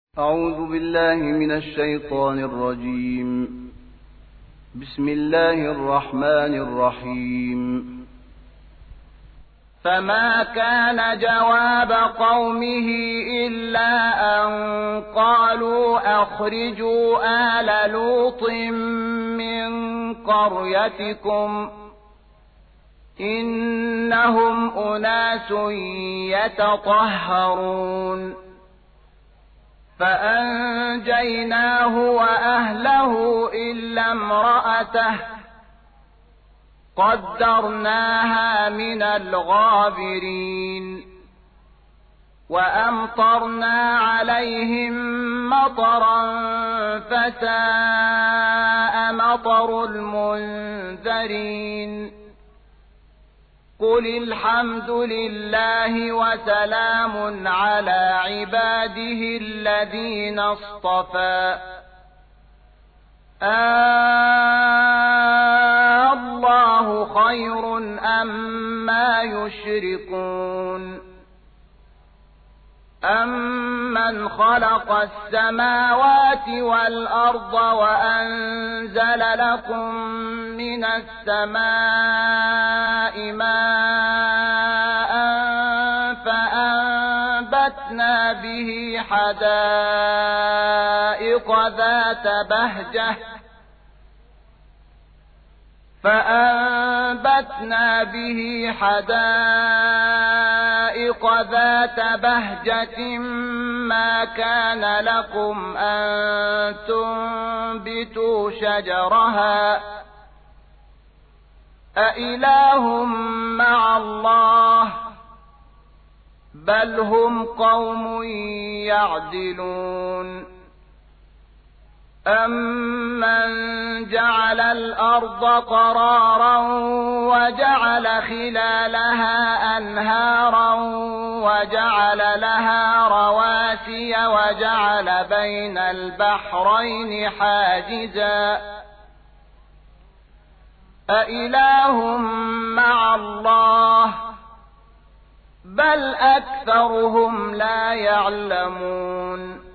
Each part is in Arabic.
أعوذ بالله من الشيطان الرجيم. بسم الله الرحمن الرحيم. فما كان جواب قومه إلا أن قالوا أخرجوا آل لوط من قريتكم إنهم أناس يتطهرون. فأنجيناه وأهله إلا امرأته قدرناها من الغابرين. وأمطرنا عليهم مطرا فساء مطر المنذرين. قل الحمد لله وسلام على عباده الذين اصطفى الله خير أما يشركون. أمن خلق السماوات والأرض وأنزل لكم من السماء ماء فأنبتنا به حدائق ذات بهجة ما كان لكم أن تنبتوا شجرها أإله مع الله بل هم قوم يعدلون. أمن جعل الأرض قرارا وجعل خلالها أنهارا وجعل لها رواسي وجعل بين البحرين حاجزا أإله مع الله بل أكثرهم لا يعلمون.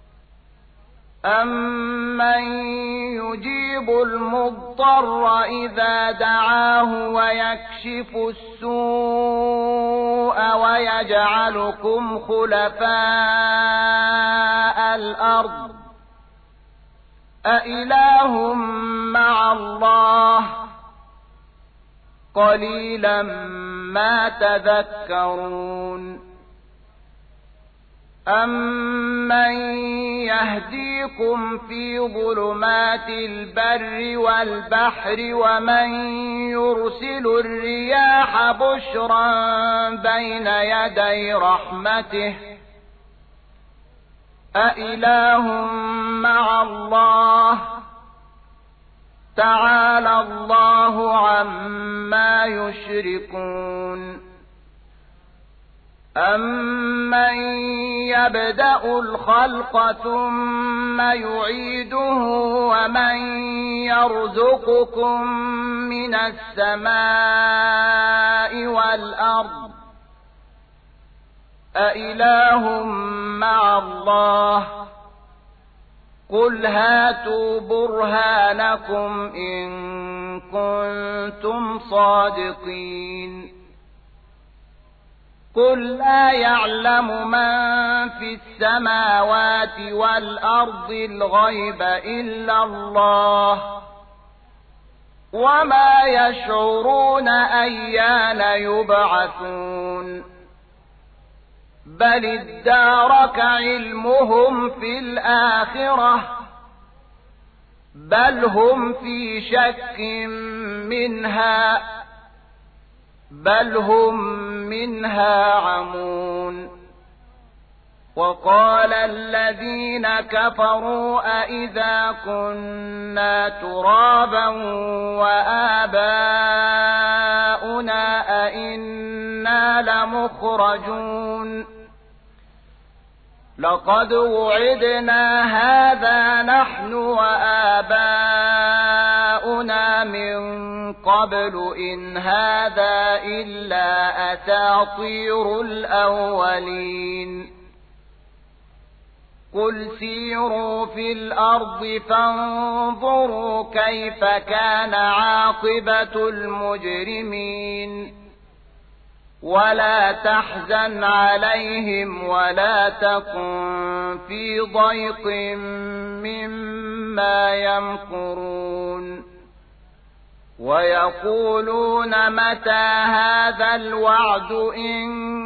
أمن يجيب المضطر إذا دعاه ويكشف السوء ويجعلكم خلفاء الأرض أإله مع الله قليلا ما تذكرون. أمن يهديكم في ظلمات البر والبحر ومن يرسل الرياح بشرا بين يدي رحمته أإله مع الله تعالى الله عما يشركون. أمن يبدأ الخلق ثم يعيده ومن يرزقكم من السماء والأرض أإله مع الله قل هاتوا برهانكم إن كنتم صادقين. قل لا يعلم من في السماوات والأرض الغيب إلا الله وما يشعرون أيان يبعثون. بل ادارك علمهم في الآخرة بل هم في شك منها بل هم منها عمون. وقال الذين كفروا أئذا كنا ترابا وآباؤنا أئنا لمخرجون. لقد وعدنا هذا نحن وآباؤنا من قبل إن هذا إلا أساطير الأولين. قل سيروا في الأرض فانظروا كيف كان عاقبة المجرمين ولا تحزن عليهم ولا تكن في ضيق مما يمكرون ويقولون متى هذا الوعد إن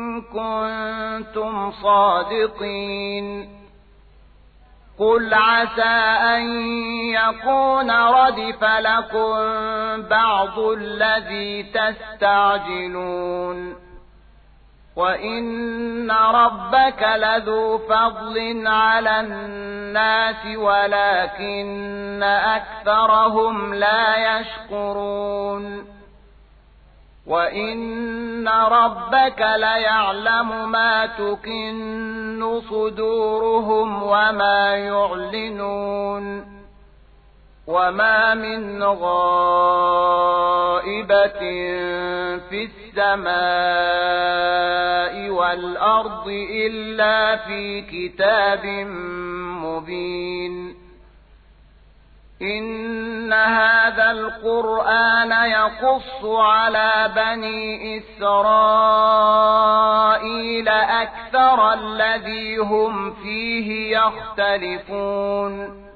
كنتم صادقين قل عسى أن يكون ردف لكم بعض الذي تستعجلون وإن ربك لذو فضل على الناس ولكن أكثرهم لا يشكرون وإن ربك ليعلم ما تكن صدورهم وما يعلنون وما من غائبة في السماء والأرض إلا في كتاب مبين إن هذا القرآن يقص على بني إسرائيل أكثر الذي هم فيه يختلفون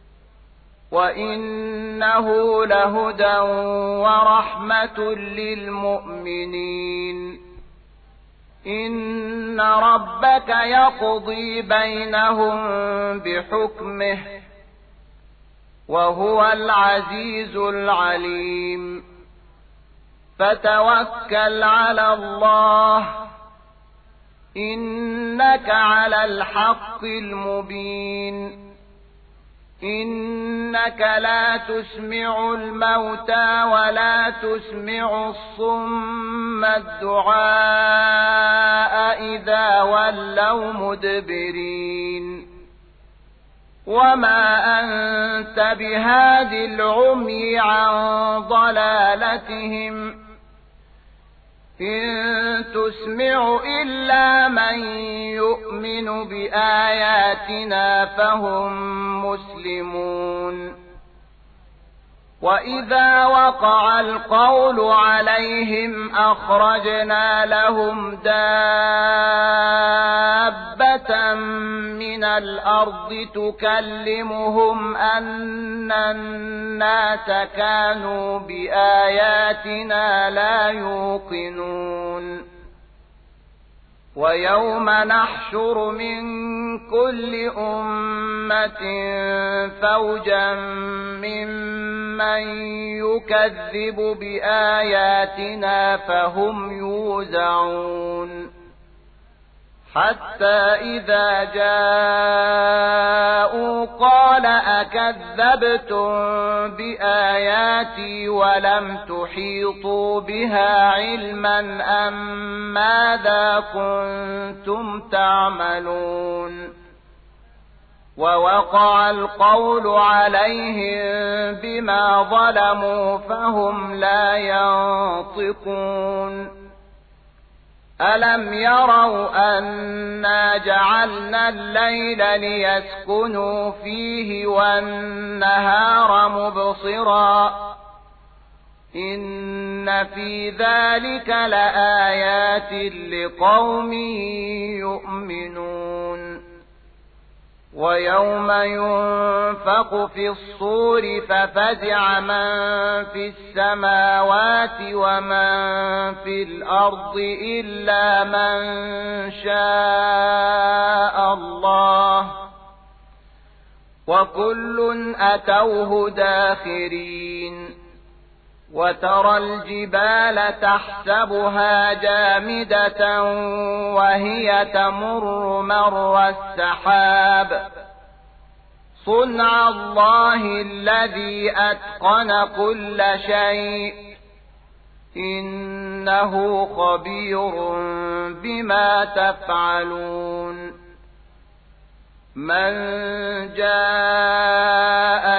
وإنه لهدى ورحمة للمؤمنين إن ربك يقضي بينهم بحكمه وهو العزيز العليم فتوكل على الله إنك على الحق المبين إنك لا تسمع الموتى ولا تسمع الصم الدعاء إذا ولوا مدبرين وما أنت بهاد العمي عن ضلالتهم إن تسمع إلا من يؤمن بآياتنا فهم مسلمون وإذا وقع القول عليهم أخرجنا لهم دابة من الأرض تكلمهم أن الناس كانوا بآياتنا لا يوقنون ويوم نحشر من كل أمة فوجا ممن يكذب بآياتنا فهم يوزعون حتى إذا جاءوا قال أكذبتم بآياتي ولم تحيطوا بها علما أم ماذا كنتم تعملون ووقع القول عليهم بما ظلموا فهم لا ينطقون ألم يروا أنا جعلنا الليل ليسكنوا فيه والنهار مبصرا إن في ذلك لآيات لقوم يؤمنون ويوم ينفق في الصور ففزع من في السماوات ومن في الأرض إلا من شاء الله وكل أتوه داخرين وترى الجبال تحسبها جامدة وهي تمر مر السحاب صنع الله الذي أتقن كل شيء إنه خبير بما تفعلون من جاء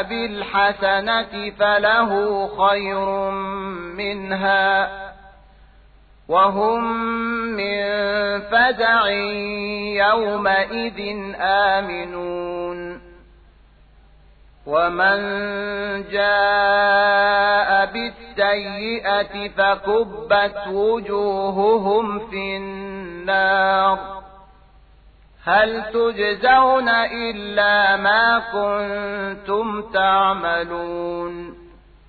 بالحسنة فله خير منها وهم من فزع يومئذ آمنون ومن جاء بالسيئة فكبت وجوههم في النار هل تجزون إلا ما كنتم تعملون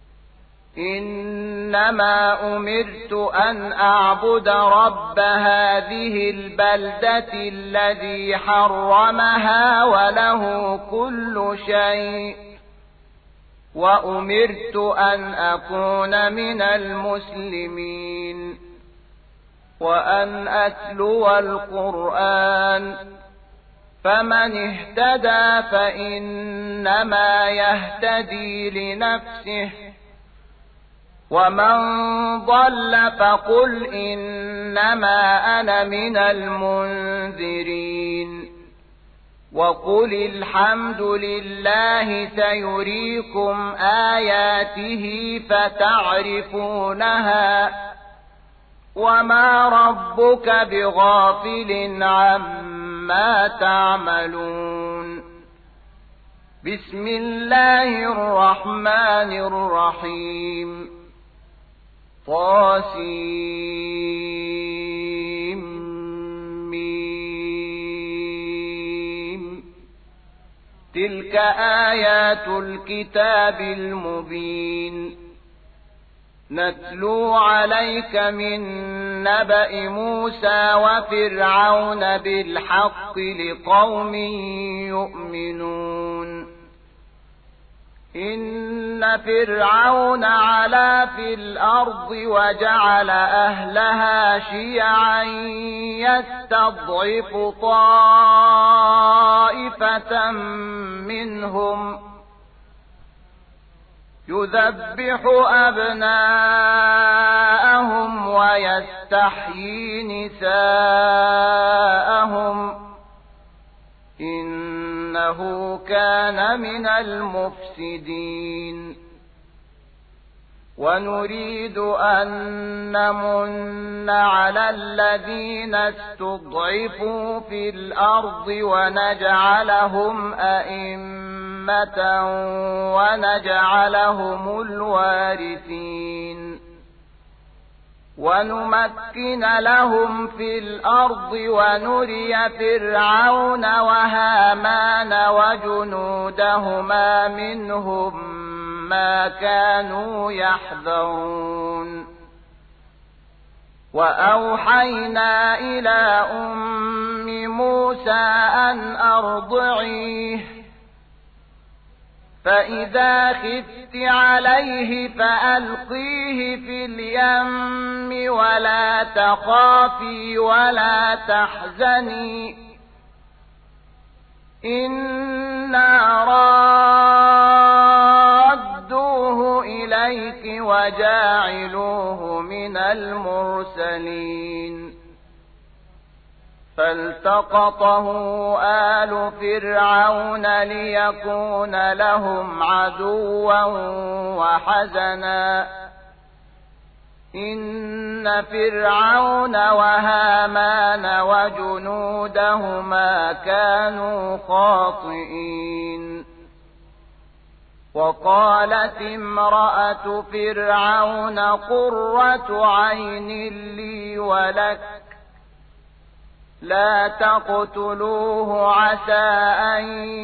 إنما أمرت أن أعبد رب هذه البلدة الذي حرمها وله كل شيء وأمرت أن أكون من المسلمين وأن أتلو القرآن فمن اهتدى فإنما يهتدي لنفسه ومن ضل فقل إنما أنا من المنذرين وقل الحمد لله سيريكم آياته فتعرفونها وما ربك بغافل عما تعملون بسم الله الرحمن الرحيم طاسيم تلك آيات الكتاب المبين نتلو عليك من نبأ موسى وفرعون بالحق لقوم يؤمنون إن فرعون علا في الأرض وجعل أهلها شيعا يستضعف طائفة منهم يذبح أبناءهم ويستحيي نساءهم إنه كان من المفسدين ونريد أن نمن على الذين استضعفوا في الأرض ونجعلهم أئمة ونجعلهم الوارثين ونمكن لهم في الأرض ونري فرعون وهامان وجنودهما منهم ما كانوا يحذرون وأوحينا إلى أم موسى أن أرضعيه فإذا خفت عليه فألقيه في اليم ولا تخافي ولا تحزني إنا رادوه إليك وجاعلوه من المرسلين فالتقطه آل فرعون ليكون لهم عدوا وحزنا إن فرعون وهامان وجنودهما كانوا خاطئين وقالت امرأة فرعون قرة عين لي ولك لا تقتلوه عسى أن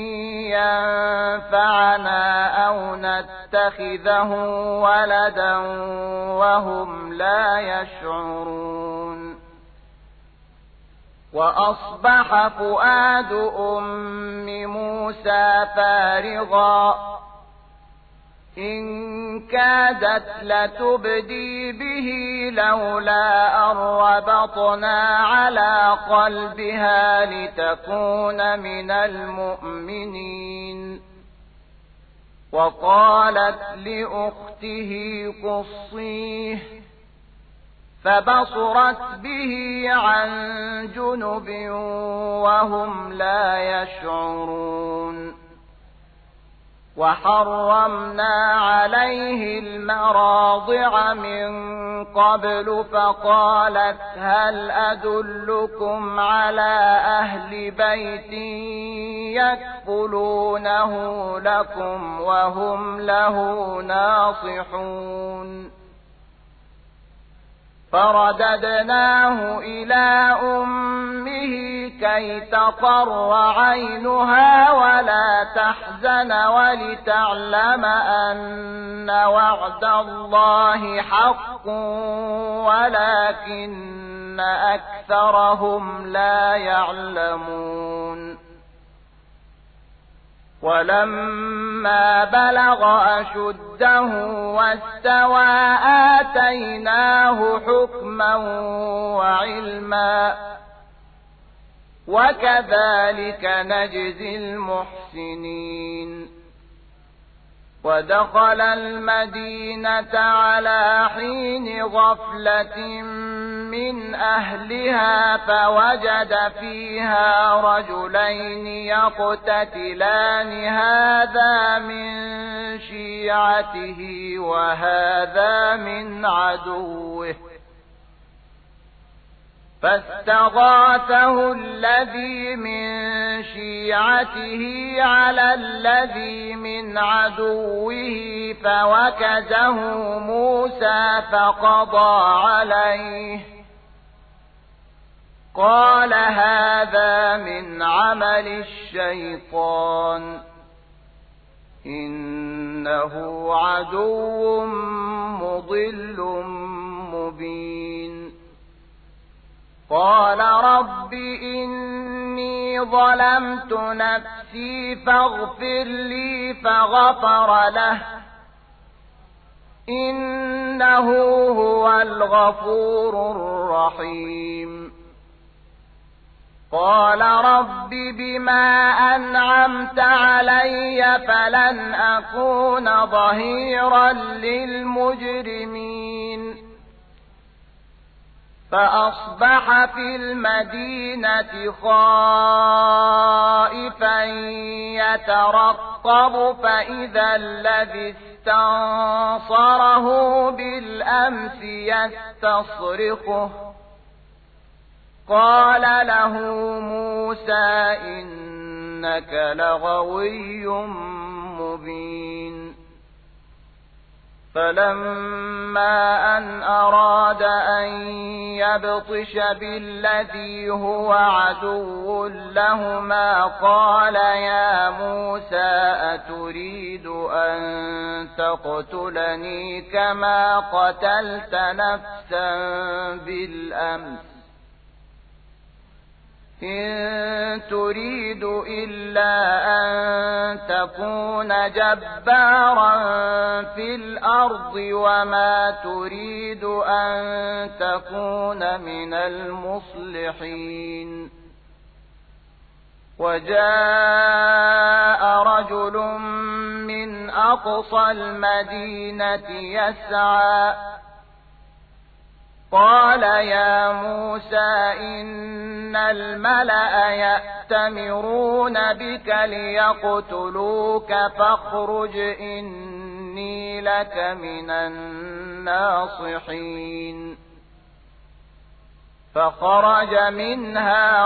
ينفعنا أو نتخذه ولدا وهم لا يشعرون وأصبح فؤاد أم موسى فارغا إن كادت لتبدي به لولا أن ربطنا على قلبها لتكون من المؤمنين وقالت لأخته قصيه فبصرت به عن جنب وهم لا يشعرون وحرمنا عليه المراضع من قبل فقالت هل أدلكم على أهل بيت يكفلونه لكم وهم له ناصحون فرددناه إلى أمه كي تقر عينها ولا تحزن ولتعلم أن وعد الله حق ولكن أكثرهم لا يعلمون ولما بلغ أشده واستوى آتيناه حكما وعلما وكذلك نجزي المحسنين ودخل المدينة على حين غفلة من أهلها فوجد فيها رجلين يقتتلان هذا من شيعته وهذا من عدوه فاستغاثه الذي من شيعته على الذي من عدوه فوكزه موسى فقضى عليه قال هذا من عمل الشيطان إنه عدو مضل مبين قال رب إني ظلمت نفسي فاغفر لي فغفر له إنه هو الغفور الرحيم قال رب بما أنعمت علي فلن أكون ظهيرا للمجرمين فأصبح في المدينة خائفا يترقب فإذا الذي استنصره بالأمس يستصرخه قال له موسى إنك لغوي مبين فلما أن أراد أن يبطش بالذي هو عدو لهما قال يا موسى أتريد أن تقتلني كما قتلت نفسا بالأمس إن تريد إلا أن تكون جبارا في الأرض وما تريد أن تكون من المصلحين وجاء رجل من أقصى المدينة يسعى قال يا موسى إن الملأ يأتمرون بك ليقتلوك فاخرج إني لك من الناصحين فخرج منها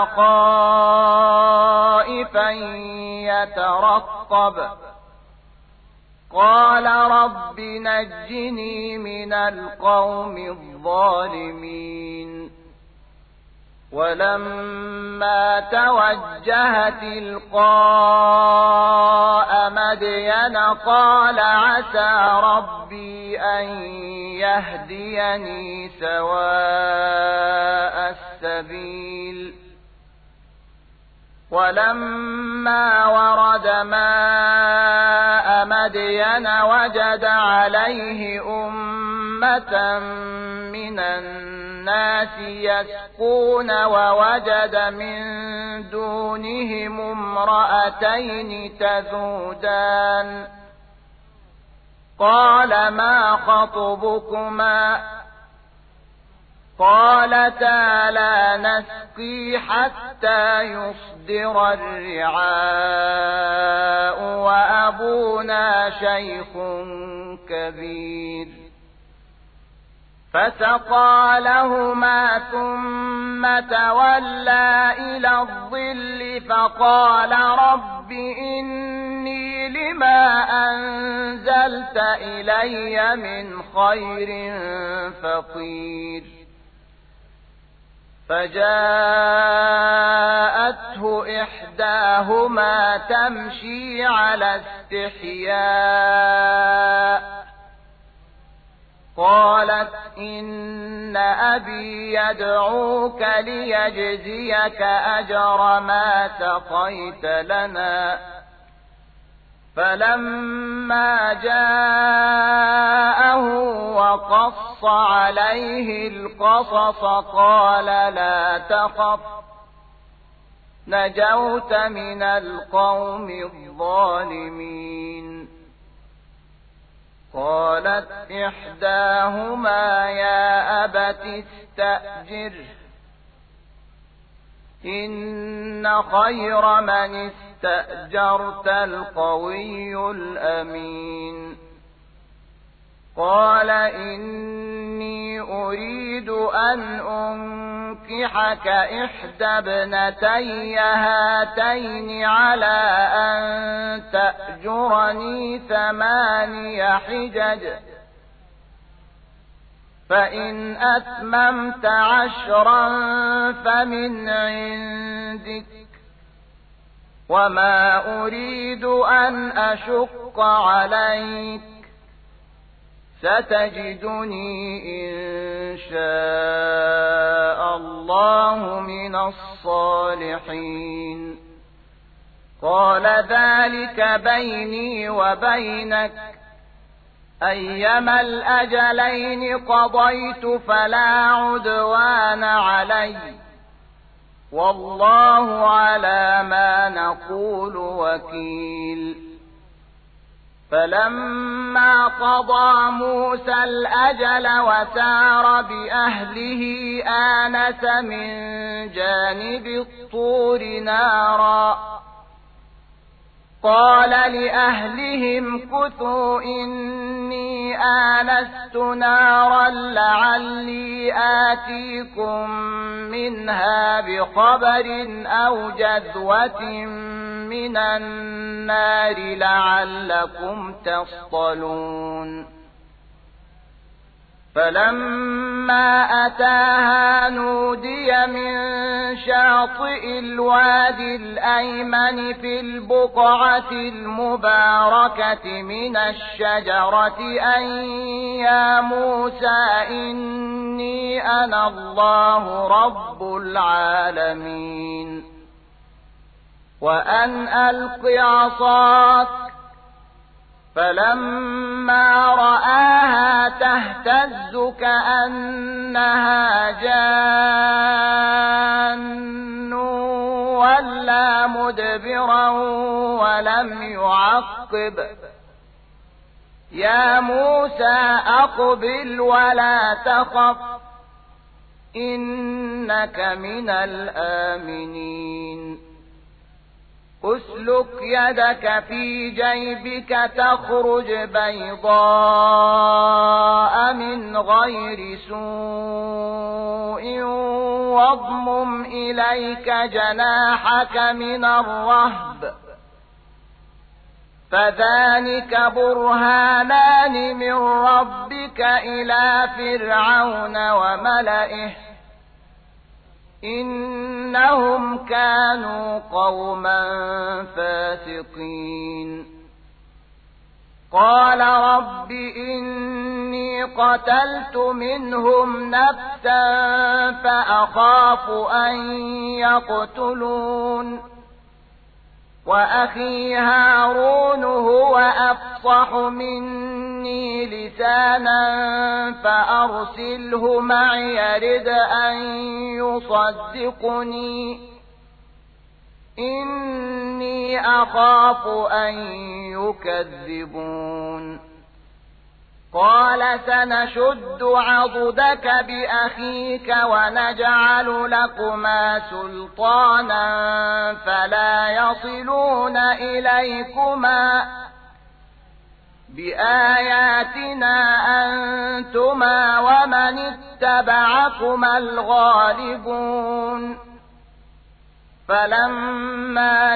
خائفا يترقب قال رب نجني من القوم الظالمين ولما توجه تلقاء مدين قال عسى ربي أن يهديني سواء السبيل ولما ورد ماء مدين وجد عليه أمة من الناس يسقون ووجد من دونهم امرأتين تذودان قال ما خطبكما قالتا لا نسقي حتى يصدر الرعاء وأبونا شيخ كبير فسقى لهما ثم تولى إلى الظل فقال رب إني لما أنزلت إلي من خير فقير فجاءته إحداهما تمشي على استحياء قالت إن أبي يدعوك ليجزيك أجر ما سقيت لنا فلما جاءه وقص عليه القصص قال لا تخف نجوت من القوم الظالمين قالت إحداهما يا أبت استأجره إن خير من استأجرت القوي الأمين قال إني أريد أن أنكحك إحدى ابنتي هاتين على أن تأجرني 8 حجج فإن أتممت 10 فمن عندك وما أريد أن أشق عليك ستجدني إن شاء الله من الصالحين قال ذلك بيني وبينك أيما الأجلين قضيت فلا عدوان علي والله على ما نقول وكيل فلما قضى موسى الأجل وسار بأهله آنس من جانب الطور نارا قال لأهلهم كثوا إني آنست نارا لعلي آتيكم منها بخبر أو جذوة من النار لعلكم تصطلون فلما أتاها نودي من شاطئ الوادي الأيمن في البقعة المباركة من الشجرة أن يا موسى إني أنا الله رب العالمين وأن ألق عصاك فلما رآها تهتز كأنها جان ولا مدبرا ولم يعقب يا موسى أقبل ولا تخف إنك من الآمنين أسلك يدك في جيبك تخرج بيضاء من غير سوء واضمم إليك جناحك من الرهب فذلك برهانان من ربك إلى فرعون وملئه إنهم كانوا قوما فاسقين قال رب إني قتلت منهم نفسا فأخاف أن يقتلون وأخي هارون هو أفصح مني لسانا فأرسله معي يرد أن يصدقني إني أخاف أن يكذبون قال سنشد عضدك بأخيك ونجعل لكما سلطانا فلا يصلون إليكما بآياتنا أنتما ومن اتبعكما الغالبون فلما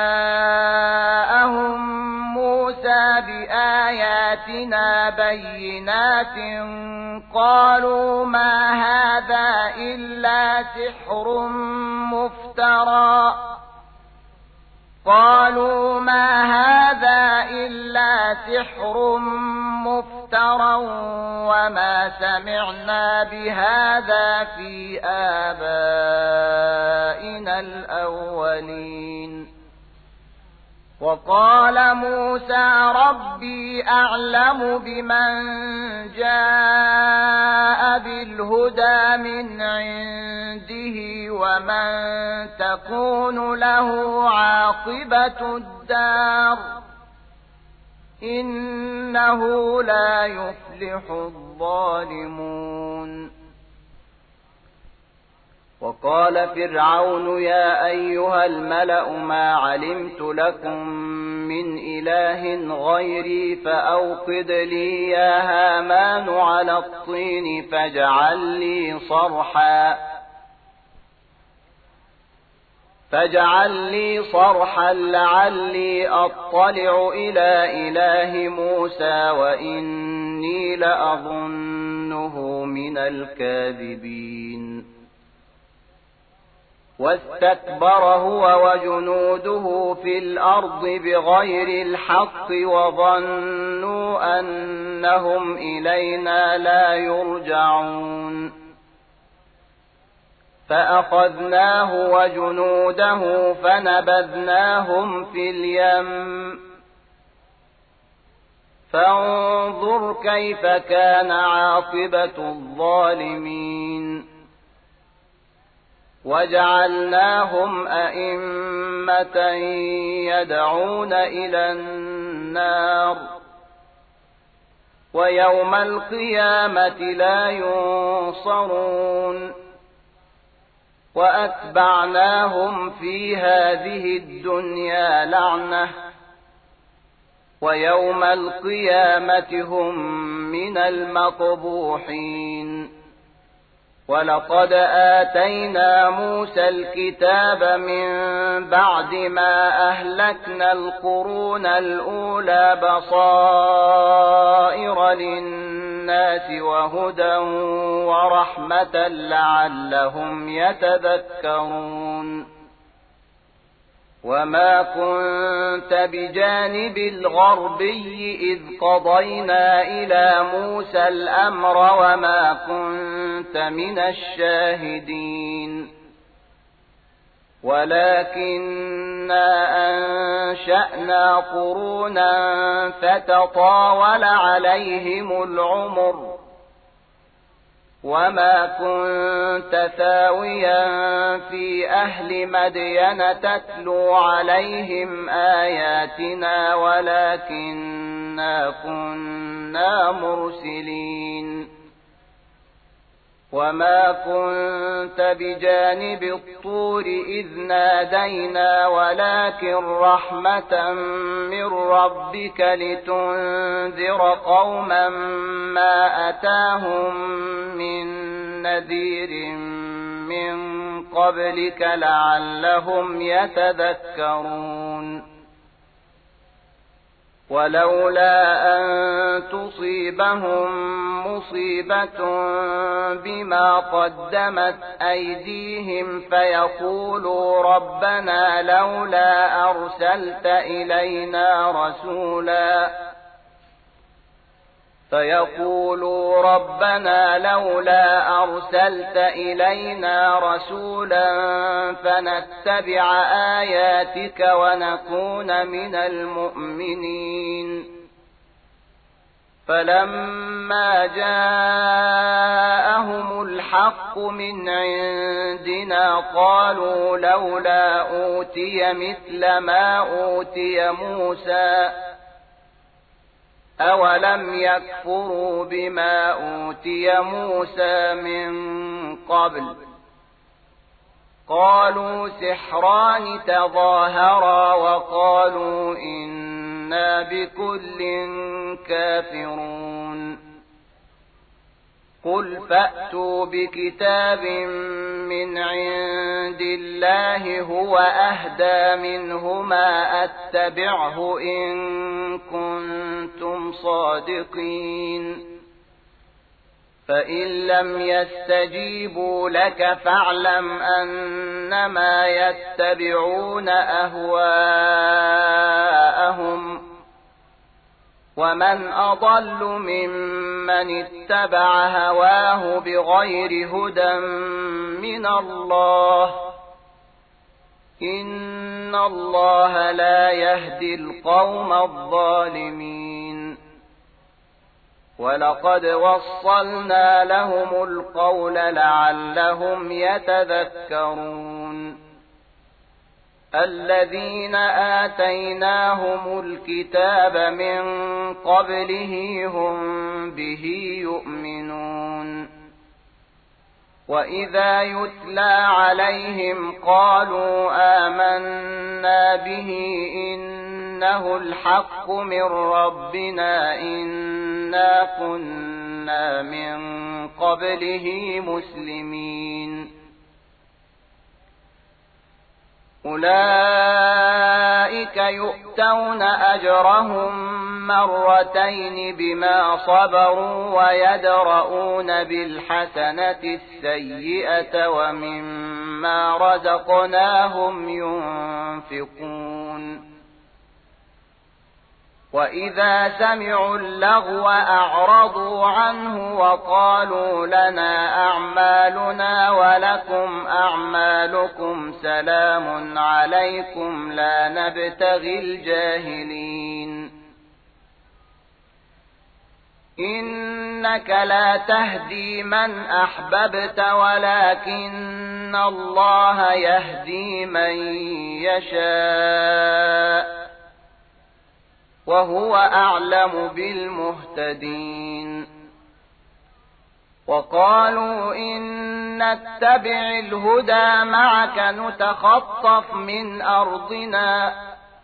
جاءهم موسى بآياتنا بينات قالوا ما هذا إلا سحر مفترى وما سمعنا بهذا في آبائنا الأولين وقال موسى ربي أعلم بمن جاء بالهدى من عنده ومن تكون له عاقبة الدار إنه لا يفلح الظالمون وقال فرعون يا أيها الملأ ما علمت لكم من إله غيري فأوقد لي يا هامان على الطين فاجعل لي صرحا لعلي أطلع إلى إله موسى وإني لأظنه من الكاذبين واستكبر هو وجنوده في الأرض بغير الحق وظنوا أنهم إلينا لا يرجعون فأخذناه وجنوده فنبذناهم في اليم فانظر كيف كان عاقبة الظالمين وجعلناهم أئمة يدعون إلى النار ويوم القيامة لا ينصرون وأتبعناهم في هذه الدنيا لعنة ويوم القيامة هم من المقبوحين ولقد آتينا موسى الكتاب من بعد ما أهلكنا القرون الأولى بصائر للناس وهدى ورحمة لعلهم يتذكرون وما كنت بجانب الغربي إذ قضينا إلى موسى الأمر وما كنت من الشاهدين ولكننا أنشأنا قرونا فتطاول عليهم العمر وما كنت ثاويا في أهل مدين تتلو عليهم آياتنا ولكننا كنا مرسلين وما كنت بجانب الطور إذ نادينا ولكن رحمة من ربك لتنذر قوما ما أتاهم من نذير من قبلك لعلهم يتذكرون ولولا أن تصيبهم مصيبة بما قدمت أيديهم فيقولوا ربنا لولا أرسلت إلينا رسولا فنتبع آياتك ونكون من المؤمنين فلما جاءهم الحق من عندنا قالوا لولا أوتي مثل ما أوتي موسى أولم يكفروا بما أوتي موسى من قبل قالوا سحران تظاهرا وقالوا إنا إنا بكل كافرون قل فأتوا بكتاب من عند الله هو أهدى منهما أتبعه إن كنتم صادقين فإن لم يستجيبوا لك فاعلم أنما يتبعون أهواءهم ومن أضل ممن اتبع هواه بغير هدى من الله إن الله لا يهدي القوم الظالمين ولقد وصلنا لهم القول لعلهم يتذكرون الذين آتيناهم الكتاب من قبله هم به يؤمنون وإذا يتلى عليهم قالوا آمنا به إنه الحق من ربنا إنا كنا من قبله مسلمين أولئك يؤتون أجرهم مرتين بما صبروا ويدرؤون بالحسنة السيئة ومما رزقناهم ينفقون وإذا سمعوا اللغو أعرضوا عنه وقالوا لنا أعمالنا ولكم أعمالكم سلام عليكم لا نبتغي الجاهلين إنك لا تهدي من أحببت ولكن الله يهدي من يشاء وهو أعلم بالمهتدين وقالوا إن نتبع الهدى معك نتخطف من أرضنا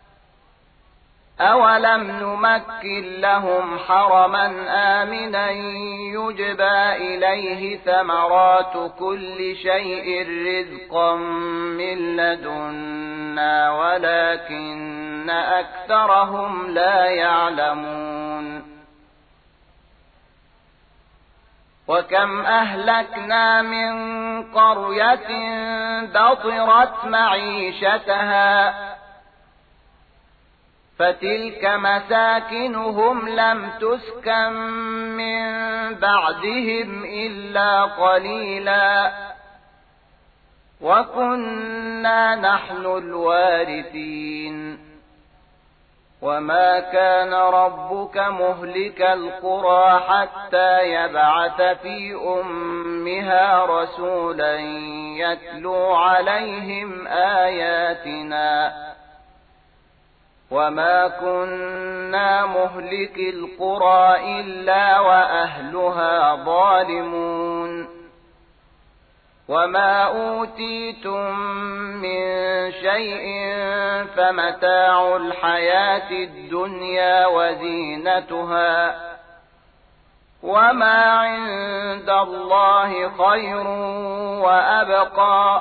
أولم نمكن لهم حرما آمنا يجبى إليه ثمرات كل شيء رزقا من لدنا ولكن أكثرهم لا يعلمون وكم أهلكنا من قرية بطرت معيشتها فتلك مساكنهم لم تسكن من بعدهم إلا قليلا وكنا نحن الوارثين وما كان ربك مهلك القرى حتى يبعث في أمها رسولا يتلو عليهم آياتنا وما كنا مهلك القرى إلا وأهلها ظالمون وما أوتيتم من شيء فمتاع الحياة الدنيا وزينتها وما عند الله خير وأبقى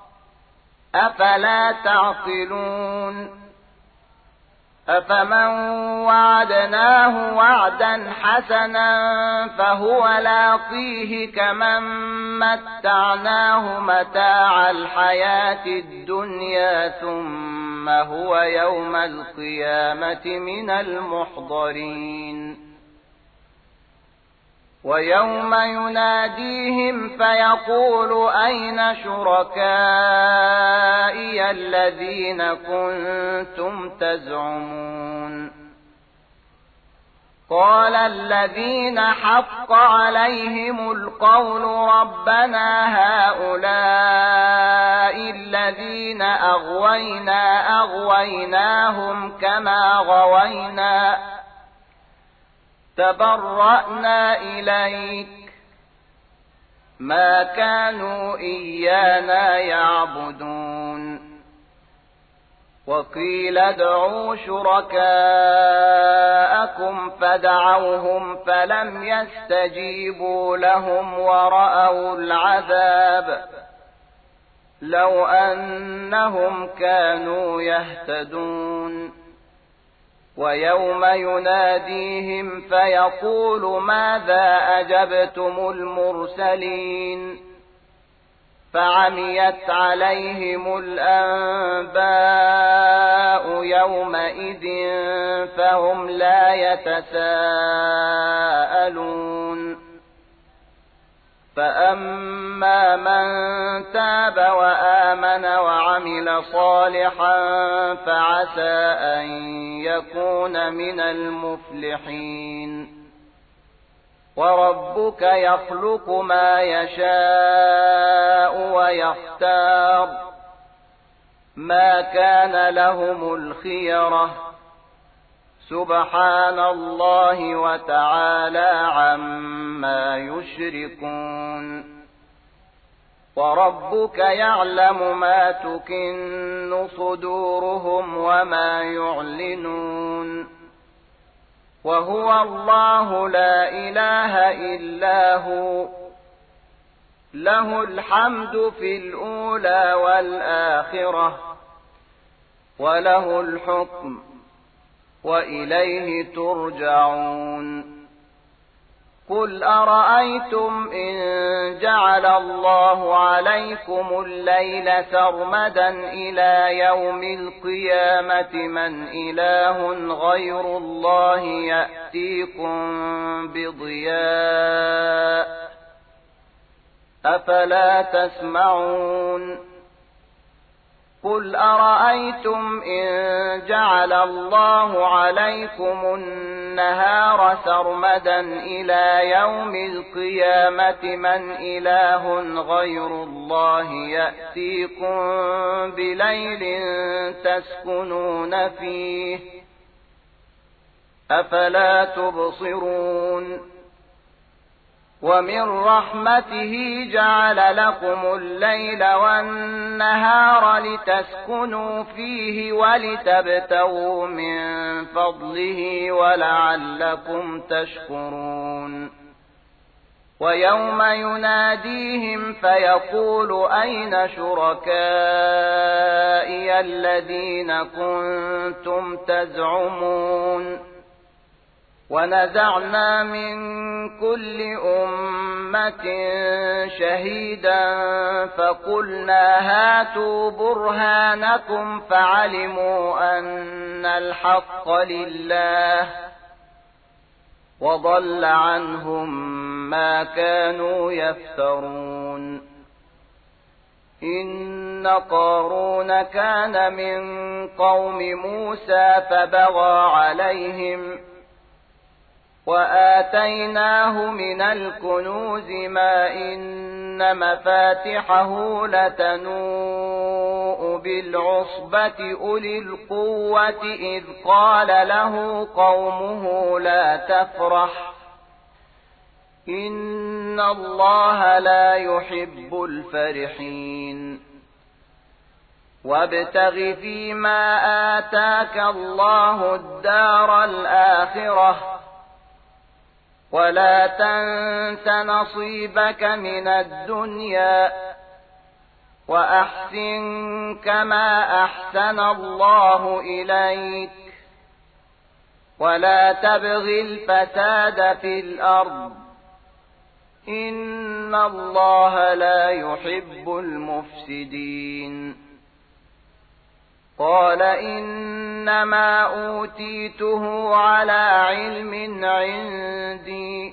أفلا تعقلون أفمن وعدناه وعدا حسنا فهو لاقيه كمن متعناه متاع الحياة الدنيا ثم هو يوم القيامة من المحضرين ويوم يناديهم فيقول أين شركائي الذين كنتم تزعمون قال الذين حق عليهم القول ربنا هؤلاء الذين أغويناهم كما غوينا تبرأنا إليك ما كانوا إيانا يعبدون وقيل ادعوا شركاءكم فدعوهم فلم يستجيبوا لهم ورأوا العذاب لو أنهم كانوا يهتدون ويوم يناديهم فيقول ماذا أجبتم المرسلين فعميت عليهم الأنباء يومئذ فهم لا يتساءلون فأما من تاب وآمن وعمل صالحا فعسى أن يكون من المفلحين وربك يخلق ما يشاء ويختار ما كان لهم الخيرة سبحان الله وتعالى عما يشركون وربك يعلم ما تكن صدورهم وما يعلنون وهو الله لا إله إلا هو له الحمد في الأولى والآخرة وله الحكم وإليه ترجعون قل أرأيتم إن جعل الله عليكم الليل سرمدا إلى يوم القيامة من إله غير الله يأتيكم بضياء أفلا تسمعون قل أرأيتم إن جعل الله عليكم النهار سرمدا إلى يوم القيامة من إله غير الله يأتيكم بليل تسكنون فيه أفلا تبصرون ومن رحمته جعل لكم الليل والنهار لتسكنوا فيه ولتبتغوا من فضله ولعلكم تشكرون ويوم يناديهم فيقول أين شركائي الذين كنتم تزعمون ونزعنا من كل أمة شهيدا فقلنا هاتوا برهانكم فعلموا أن الحق لله وضل عنهم ما كانوا يفترون إن قارون كان من قوم موسى فبغى عليهم وآتيناه من الكنوز ما إن مفاتحه لتنوء بالعصبة أولي القوة إذ قال له قومه لا تفرح إن الله لا يحب الفرحين وابتغ فيما آتاك الله الدار الآخرة ولا تنس نصيبك من الدنيا وأحسن كما أحسن الله إليك ولا تبغ الفساد في الأرض إن الله لا يحب المفسدين قال إنما أوتيته على علم عندي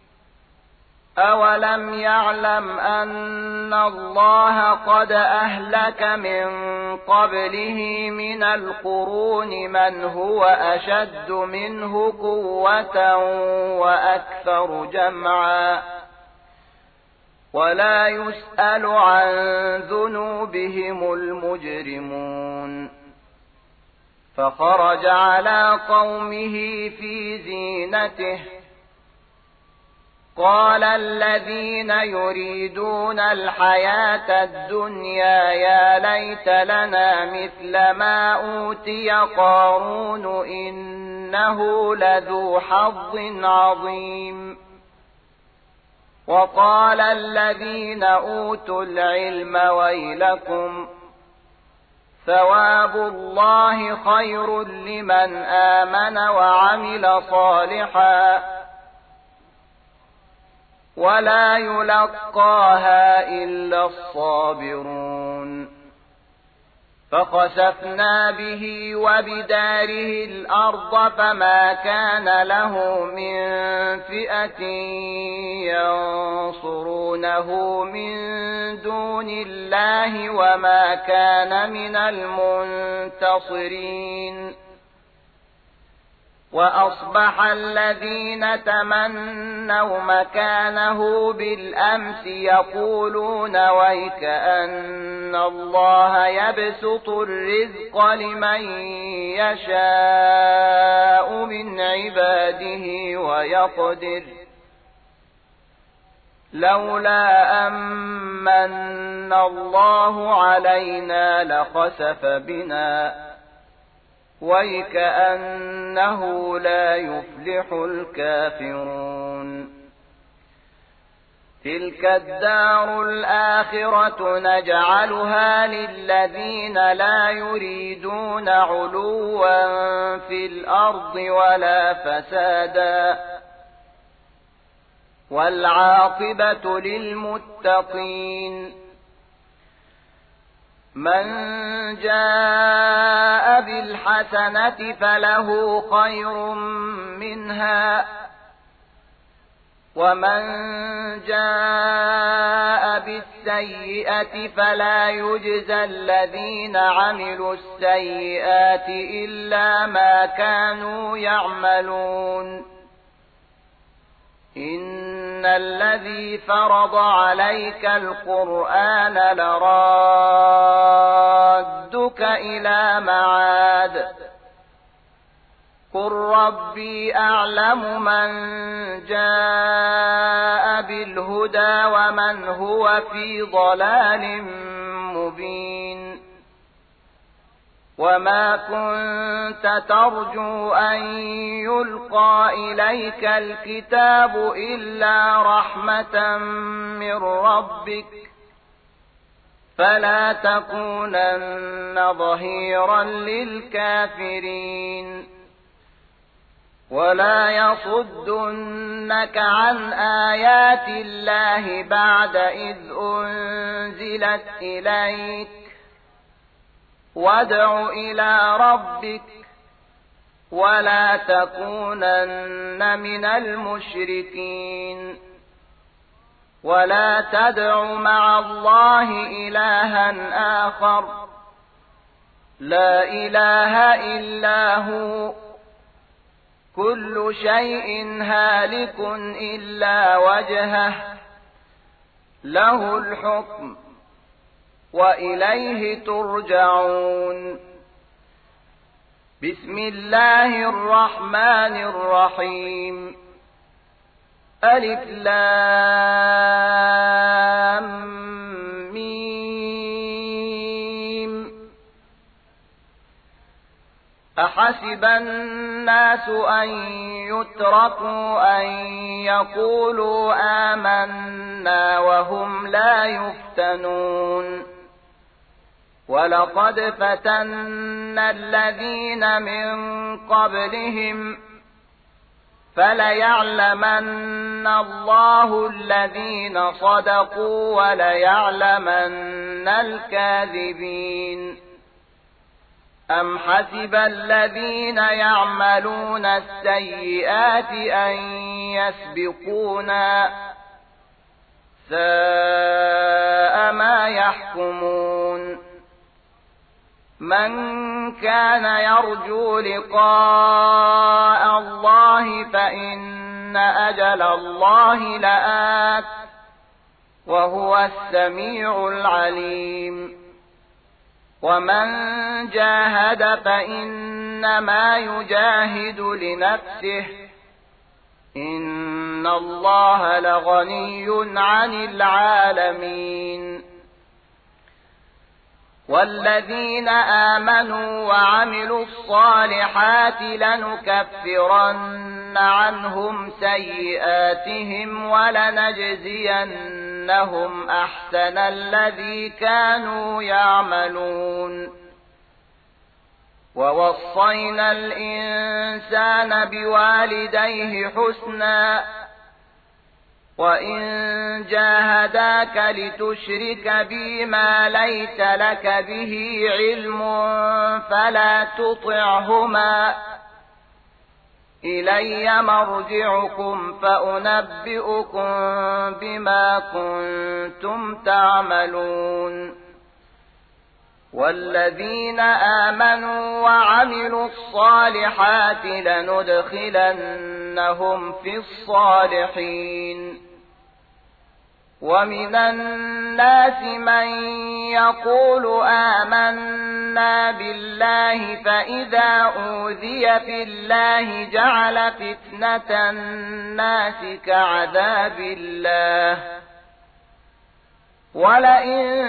أولم يعلم أن الله قد أهلك من قبله من القرون من هو أشد منه قوة وأكثر جمعا ولا يسأل عن ذنوبهم المجرمون فخرج على قومه في زينته قال الذين يريدون الحياة الدنيا يا ليت لنا مثل ما أوتي قارون إنه لذو حظ عظيم وقال الذين أوتوا العلم ويلكم ثواب الله خير لمن آمن وعمل صالحا ولا يلقاها إلا الصابرون فخسفنا به وبداره الأرض فما كان له من فئة ينصرونه من دون الله وما كان من المنتصرين وأصبح الذين تمنوا مكانه بالأمس يقولون ويكأن الله يبسط الرزق لمن يشاء من عباده ويقدر لولا أمن الله علينا لخسف بنا ويكأنه لا يفلح الكافرون تلك الدار الآخرة نجعلها للذين لا يريدون علوا في الأرض ولا فسادا والعاقبة للمتقين من جاء بالحسنة فله خير منها ومن جاء بالسيئة فلا يجزى الذين عملوا السيئات إلا ما كانوا يعملون إن الذي فرض عليك القرآن لرادك إلى معاد قل ربي أعلم من جاء بالهدى ومن هو في ضلال مبين وما كنت ترجو أن يلقى إليك الكتاب إلا رحمة من ربك فلا تكونن ظهيرا للكافرين ولا يصدنك عن آيات الله بعد إذ أنزلت إليك وادع إلى ربك ولا تكونن من المشركين ولا تدع مع الله إلها آخر لا إله إلا هو كل شيء هالك إلا وجهه له الحكم وإليه ترجعون بسم الله الرحمن الرحيم ألف لام ميم أحسب الناس أن يتركوا أن يقولوا آمنا وهم لا يفتنون ولقد فتنا الذين من قبلهم فليعلمن الله الذين صدقوا وليعلمن الكاذبين أم حسب الذين يعملون السيئات أن يسبقونا ساء ما يحكمون من كان يرجو لقاء الله فإن أجل الله لآت وهو السميع العليم ومن جاهد فإنما يجاهد لنفسه إن الله لغني عن العالمين. والذين آمنوا وعملوا الصالحات لنكفرن عنهم سيئاتهم ولنجزينهم أحسن الذي كانوا يعملون. ووصينا الإنسان بوالديه حسنا وإن جاهداك لتشرك بي ما ليس لك به علم فلا تطعهما إلي مرجعكم فأنبئكم بما كنتم تعملون. والذين آمنوا وعملوا الصالحات لندخلنهم في الصالحين. ومن الناس من يقول آمنا بالله فإذا أوذي في الله جعل فتنة الناس كعذاب الله ولئن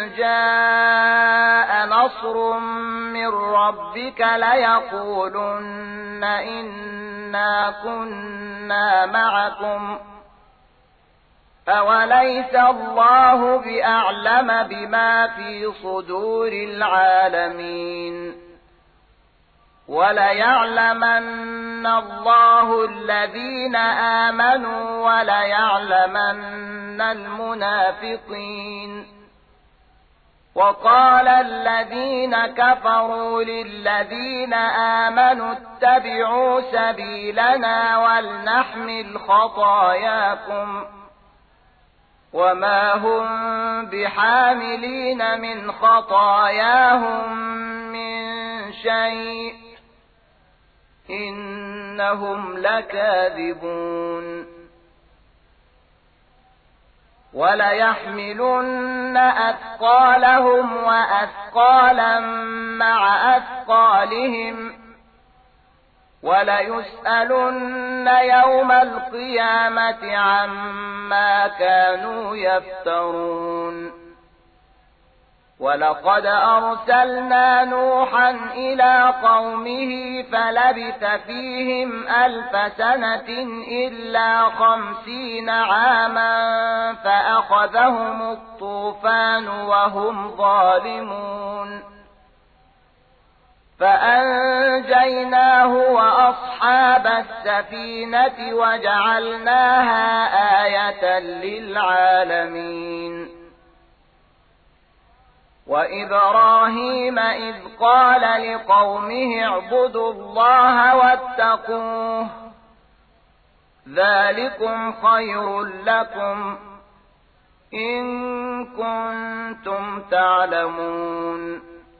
جاء نصر من ربك ليقولن إنا كنا معكم أوليس الله بأعلم بما في صدور العالمين. وليعلمن الله الذين آمنوا وليعلمن المنافقين. وقال الذين كفروا للذين آمنوا اتبعوا سبيلنا ولنحمل خطاياكم وما هم بحاملين من خطاياهم من شيء إنهم لكاذبون. وليحملن أثقالهم وأثقالا مع أثقالهم وليسألن يوم القيامة عما كانوا يفترون. ولقد أرسلنا نوحا إلى قومه فلبث فيهم 1000 سنة إلا 50 عاما فأخذهم الطوفان وهم ظالمون فأنجيناه وأصحاب السفينة وجعلناها آية للعالمين. وإبراهيم إذ قال لقومه اعبدوا الله واتقوه ذلكم خير لكم إن كنتم تعلمون.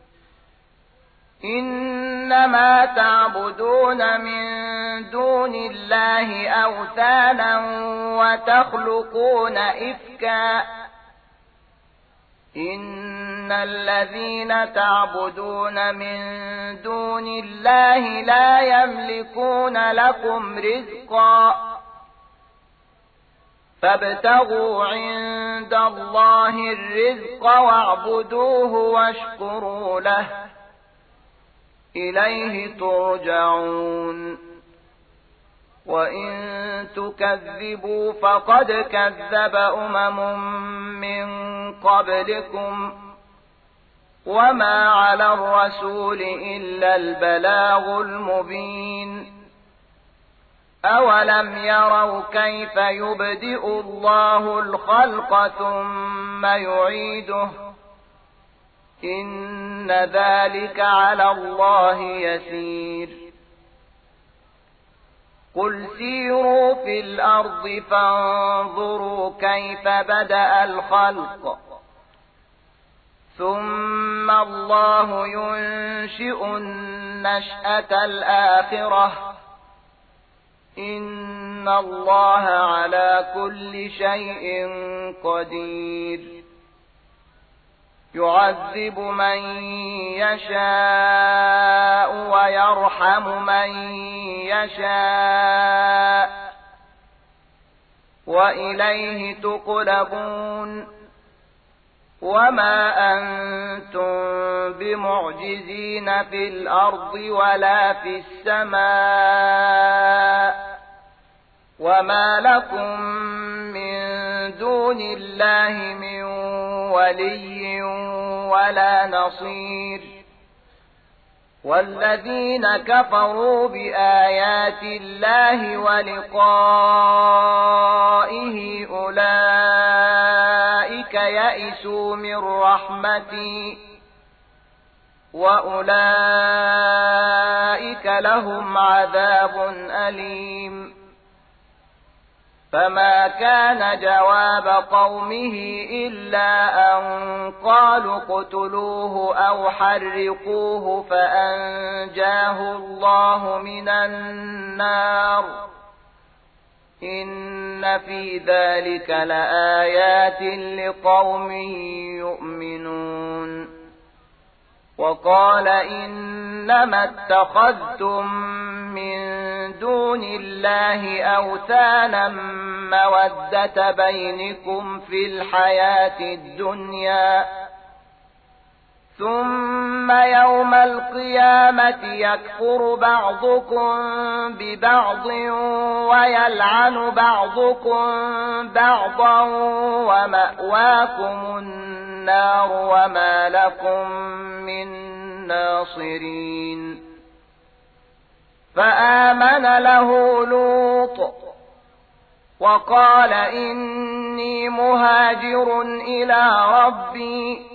إنما تعبدون من دون الله أوثانا وتخلقون إفكا إن الذين تعبدون من دون الله لا يملكون لكم رزقا فابتغوا عند الله الرزق واعبدوه واشكروا له إليه ترجعون. وإن تكذبوا فقد كذب من قبلكم وما على الرسول إلا البلاغ المبين. أولم يروا كيف يبدئ الله الخلق ثم يعيده إن ذلك على الله يسير. قل سيروا في الأرض فانظروا كيف بدأ الخلق ثم الله ينشئ النشأة الآخرة إن الله على كل شيء قدير. يعذب من يشاء ويرحم من يشاء وإليه تقلبون وما أنتم بمعجزين في الأرض ولا في السماء وما لكم من دون الله من ولي ولا نصير والذين كفروا بآيات الله ولقائه أولئك يئسوا من رحمتي وأولئك لهم عذاب أليم فما كان جواب قومه إلا أن قالوا اقتلوه أو حرقوه فأنجاه الله من النار إن في ذلك لآيات لقوم يؤمنون وقال إنما اتخذتم من دون الله أوثانا مودة بينكم في الحياة الدنيا ثم يوم القيامة يكفر بعضكم ببعض ويلعن بعضكم بعضا ومأواكم النار وما لكم من ناصرين فآمن له لوط وقال إني مهاجر إلى ربي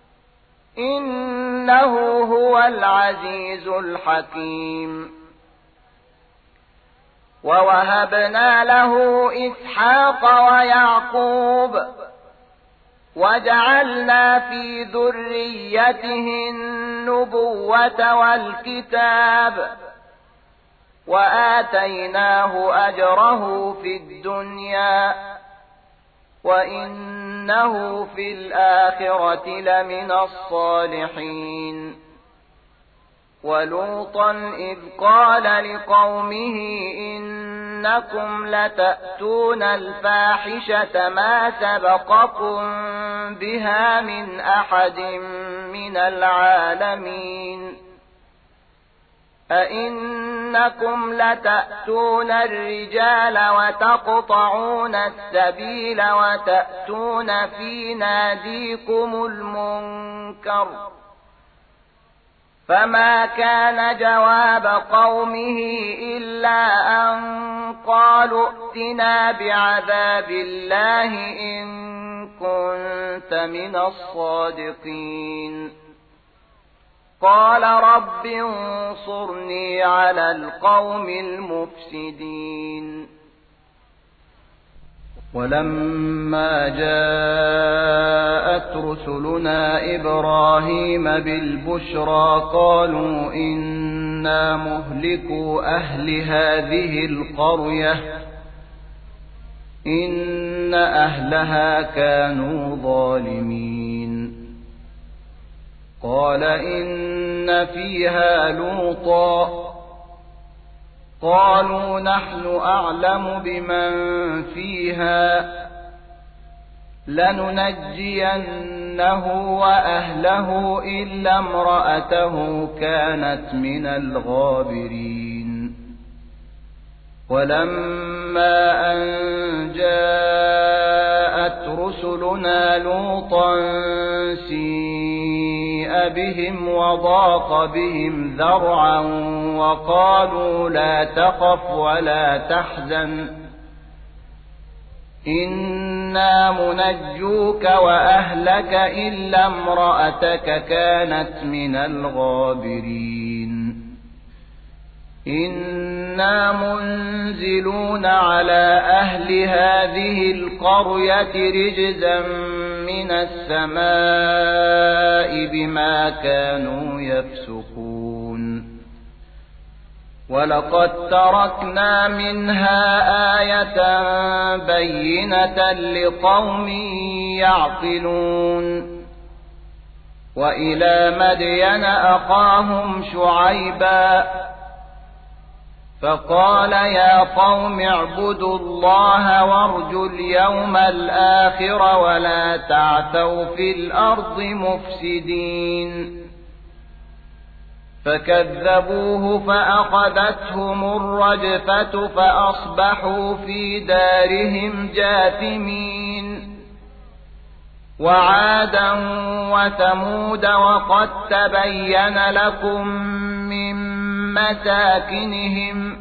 إنه هو العزيز الحكيم ووهبنا له إسحاق ويعقوب وجعلنا في ذريته النبوة والكتاب وآتيناه أجره في الدنيا وإنه في الآخرة لمن الصالحين ولوطا إذ قال لقومه إنكم لتأتون الفاحشة ما سبقكم بها من أحد من العالمين أئنكم لتأتون الرجال وتقطعون السبيل وتأتون في ناديكم المنكر فما كان جواب قومه إلا أن قالوا ائتنا بعذاب الله إن كنت من الصادقين قال رب انصرني على القوم المفسدين ولما جاءت رسلنا إبراهيم بالبشرى قالوا إنا مهلكوا أهل هذه القرية إن أهلها كانوا ظالمين قال إن فيها لوطا قالوا نحن أعلم بمن فيها لننجينه وأهله إلا امرأته كانت من الغابرين ولما أن جاءت رسلنا لوطا سيء بهم وضاق بهم ذرعا وقالوا لا تخف ولا تحزن إنا منجوك وأهلك إلا امرأتك كانت من الغابرين إنا منزلون على أهل هذه القرية رجزا من السماء بما كانوا يفسقون ولقد تركنا منها آية بينة لقوم يعقلون وإلى مدين أخاهم شعيبا فقال يا قوم اعبدوا الله وارجوا اليوم الآخر ولا تعثوا في الأرض مفسدين فكذبوه فأخذتهم الرجفة فأصبحوا في دارهم جاثمين وعادا وثمود وقد تبين لكم من مساكنهم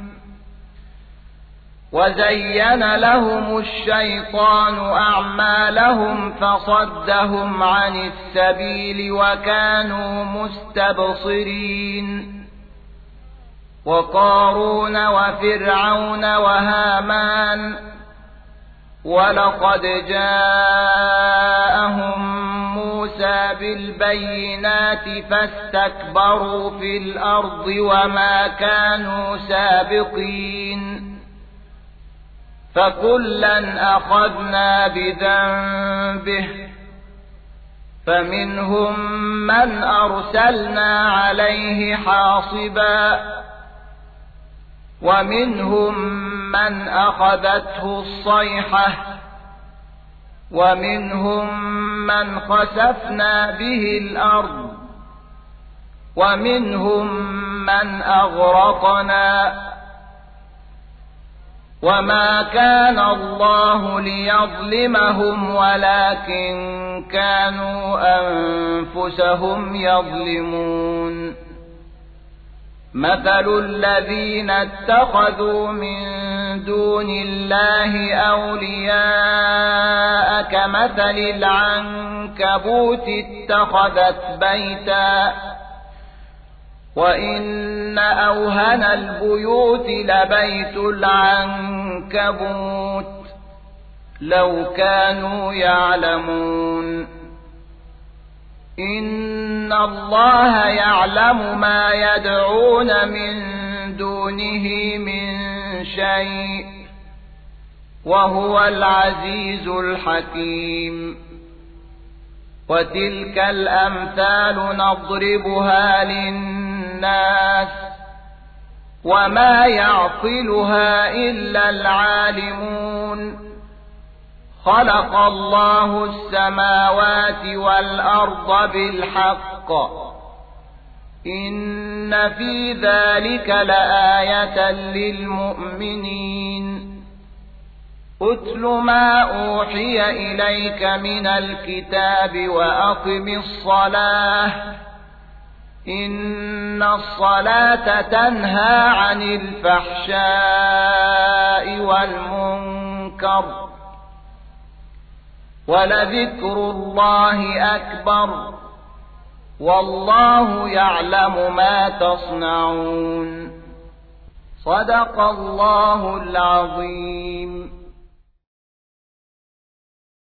وزين لهم الشيطان أعمالهم فصدهم عن السبيل وكانوا مستبصرين وقارون وفرعون وهامان ولقد جاءهم موسى بالبينات فاستكبروا في الأرض وما كانوا سابقين فكلا أخذنا بذنبه فمنهم من أرسلنا عليه حاصبا ومنهم من أخذته الصيحة ومنهم من خسفنا به الأرض ومنهم من أغرقنا وما كان الله ليظلمهم ولكن كانوا أنفسهم يظلمون مثل الذين اتخذوا من دون الله أولياء كمثل العنكبوت اتخذت بيتا وإن أوهن البيوت لبيت العنكبوت لو كانوا يعلمون إن الله يعلم ما يدعون من دونه من شيء وهو العزيز الحكيم وتلك الأمثال نضربها للناس وما يعقلها إلا العالمون خلق الله السماوات والأرض بالحق إن في ذلك لآية للمؤمنين أتل ما أوحي إليك من الكتاب وأقم الصلاة إن الصلاة تنهى عن الفحشاء والمنكر ولذكر الله أكبر والله يعلم ما تصنعون صدق الله العظيم.